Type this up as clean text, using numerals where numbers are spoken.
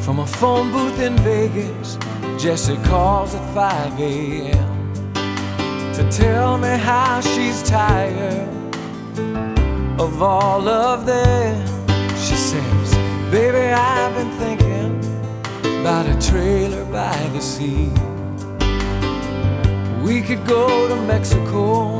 From a phone booth in Vegas, Jessie calls at 5 a.m. to tell me how she's tired of all of them. She says, baby, I've been thinking about a trailer by the sea. We could go to Mexico